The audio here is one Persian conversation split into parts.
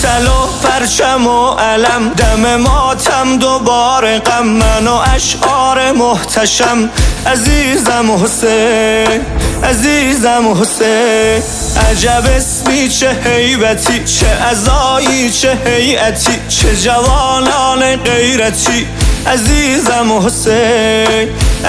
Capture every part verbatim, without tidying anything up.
مبتل و پرچم و علم، دم ماتم دوباره غم، من و اشعار محتشم. عزیزم حسین، عزیزم حسین، عجب اسمی چه هیبتی، چه عزایی چه هیئتی، چه جوانان غیرتی. عزیزم حسین،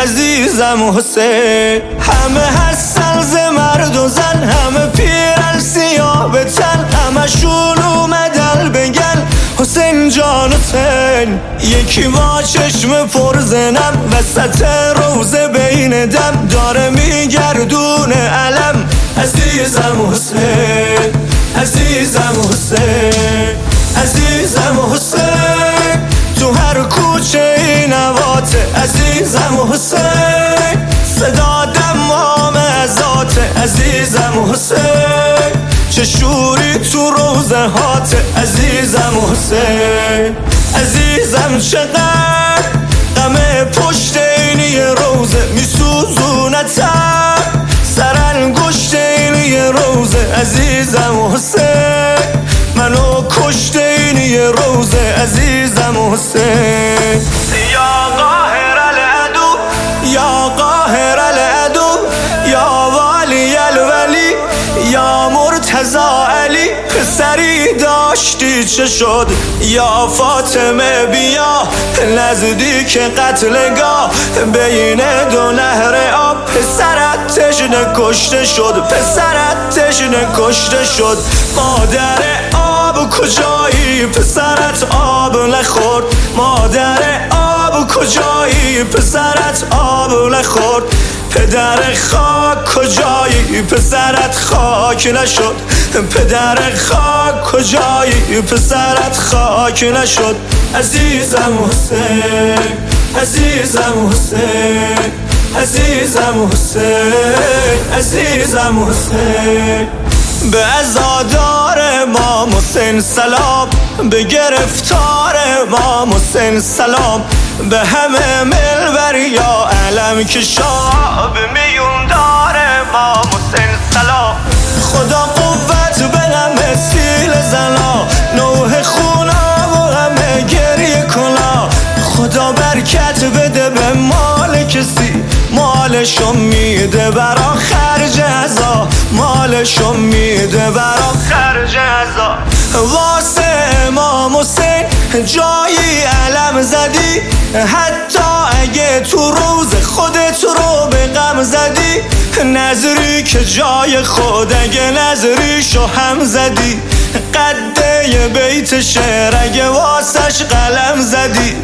عزیزم حسین، همه هستن ز مرد و زن، همه پیرن سیاه به تن، همه شون اومدن بگن حسین جان حسین. یکی با چشم پر زنم وسط روزه بین دم، داره میگردونه علم. عزیزم حسین، عزیزم حسین، عزیزم حسین، تو هر کوچه این نواته. عزیزم حسین، صدا دمام ازاته. عزیزم حسین، چه شوری تو روزه هاته. عزیزم حسین، عزیزم چقدر غم پشت اینی روزه، میسوزونتم سرانگشت اینی روزه. عزیزم حسین، منو کشت اینی روزه. عزیزم حسین، یا قاهر العدو، یا قاهر العدو، یا والی الولی، یا مرتضی علی. پسری داشتی چه شد یا فاطمه، بیا نزدیک قتلگاه بین دو نهر آب. پسرت تشنه کشته شد، پسرت تشنه کشته شد. مادر آب کجایی، پسرت آب نخورد. مادر آب کجایی، پسرت آب نخورد. پدر خاک کجایی، پسرت خاک نشد. پدر خاک کجایی، پسرت خاک نشد. عزیزم حسین، عزیزم حسین، عزیزم حسین، عزیزم حسین. به عزادار امام حسین سلام، به گرفتار امام حسین سلام، به همه ملبر یا علم کشا، به میوندار امام حسین سلام. خدا قوت به همه سیل زنا، نوح خونا و همه گریه کنا. خدا برکت بده به مال کسی، مالشو میده برا خرج عزا، مالشو میده برا خرج عزا. واسه امام حسین جایی علم زدی، حتی اگه تو روز خودت رو به غم زدی. نظری که جای خود اگه نظریشو هم زدی. قده بیت شعر اگه واسش قلم زدی.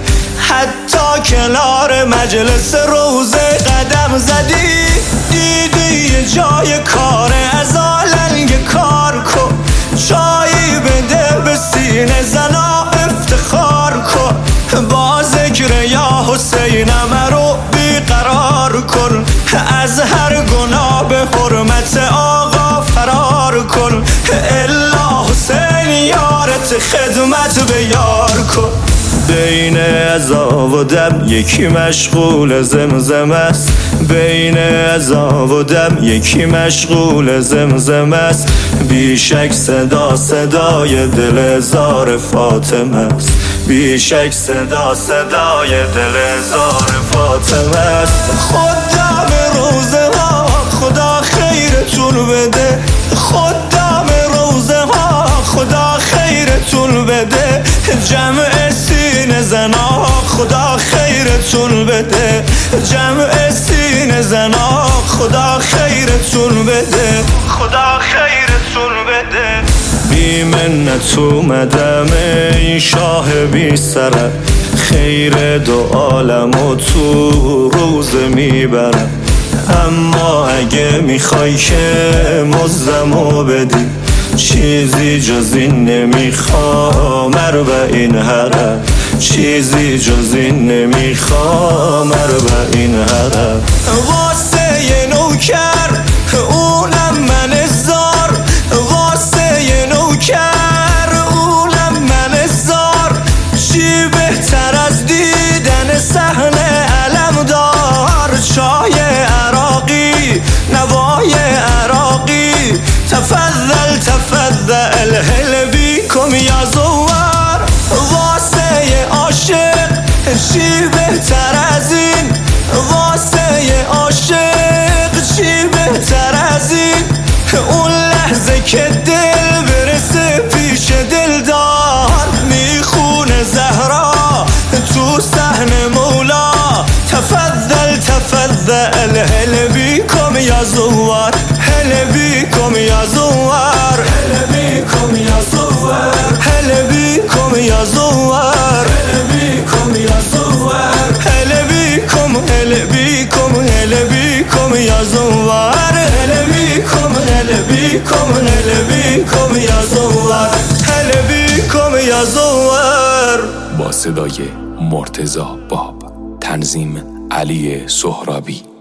حتی کنار مجلس روزه قدم زدی. دیدی یه جای کار از آلنگ کار کن، جایی بده به سینه زنا افتخار کن. با ذکر یا حسینم رو بیقرار کن، از هر گناه به حرمت آقا فرار کن. الا حسین یارت خدمت به یار کن. بین عزا و دم یکی مشغول زمزم است، بین عزا و دم یکی مشغول زمزم است. بیشک صدا صدای دل زار فاطمه است، بیشک صدا صدای دل زار فاطمه است. خدا به روزه ها خدا خیرتون بده، خدا به روزه ها خدا خیرتون بده. جمع سینه زنا خدا خیرتون بده، جمع سینه زنا خدا خیرتون بده، خدا خیرتون بده. بی منت اومدم این شاه بی سرم، خیر دو عالم و تو روز میبرم. اما اگه میخوای که مزدمو بدی، چیزی جز این نمیخوام اربعین حرم، چیزی جز این نمیخوام اربعین حرم. واسه یه نوکر اونم من زار، واسه یه نوکر اونم من زار. چی بهتر از دیدن صحنه علمدار، چای عراقی نوای عراقی. تفضل تفضل الحلبی بیکم یا زوار واسه عاشق چی بهتر از این واسه عاشق چی بهتر از این اون لحظه که دل برسه پیش دلدار میخونه زهرا تو صحن مولا تفضل تفضل هل بیکم یا زوار هل بیکم یا زوار هل بیکم یا زوار هل بیکم یا زوار هل بیکم یا زوار هل بیکم هل بیکم هل بیکم یا زوار هل بیکم هل بیکم هل بیکم یا زوار هل بیکم یا زوار. با صدای مرتضی باب، تنظیم علی سهرابی.